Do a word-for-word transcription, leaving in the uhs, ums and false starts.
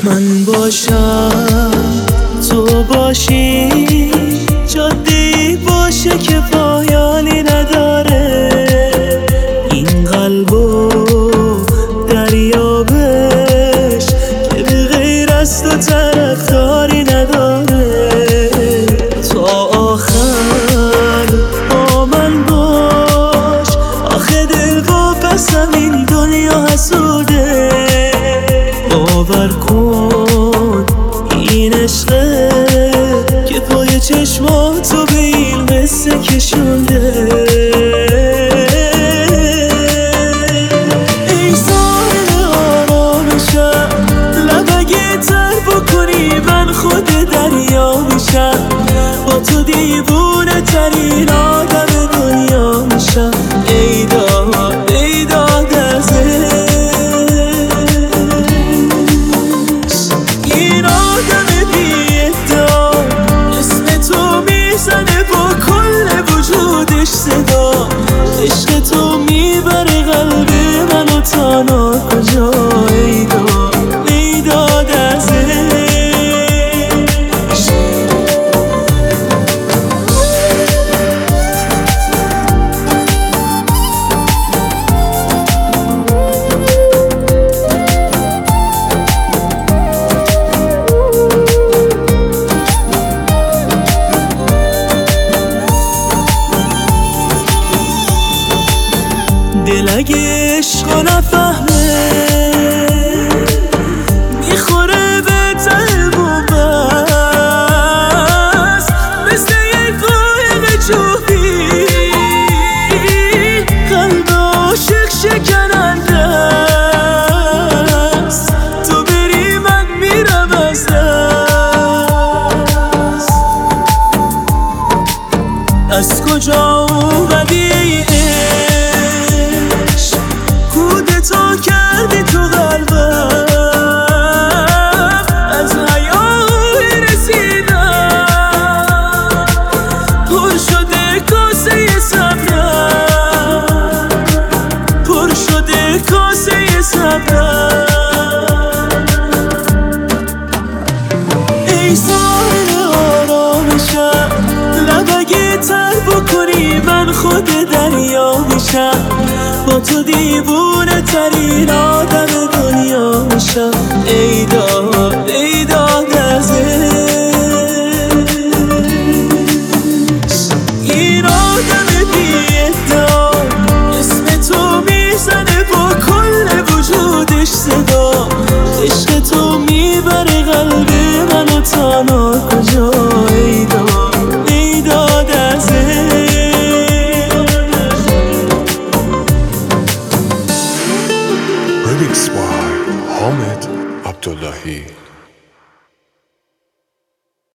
من باشم تو باشی، جاده‌ای باشه که پایانی نداره. این قلب و دریابش که به غیر از تو طرفداری نداره. تا آخر با من باش، آخه دل واپسم این دنیا حسوده. باور کن این عشقه که پای چشماتو به این قصه کشونده. ای ساحل آرامشم، لب اگه تر بکنی من خود دریا میشم. با تو دیوونه ترین آدم دنیا میشم. ای داد ای داد از این آدم بی ادعا، اسم تو میزنه با کل وجودش صدا. عشق تو میبره قلب منو تنها کجا. ای داد ای داد از دل اگه عشقا نفهمه میخوره به قلب و بس، مثل یک قایق جوبی قلب عاشق شکننده است. تو بری من میرم از دست. از کجا اومدی تو کردی تو قلبم، از حیای رسیدم پر شده کاسه صبرم، پر شده کاسه صبرم. ای ساحل آرامشم، لب اگه تر بکنی من خود دریا میشم. با تو دیوونه ترین آدم دنیا میشم. ای داد ای داد از این آدم بی ادعا، اسم تو میزنه با کل وجودش صدا. عشق تو میبره قلب منو تنها کجا. ای داد ای داد از Remix by Hamid Abdullahi.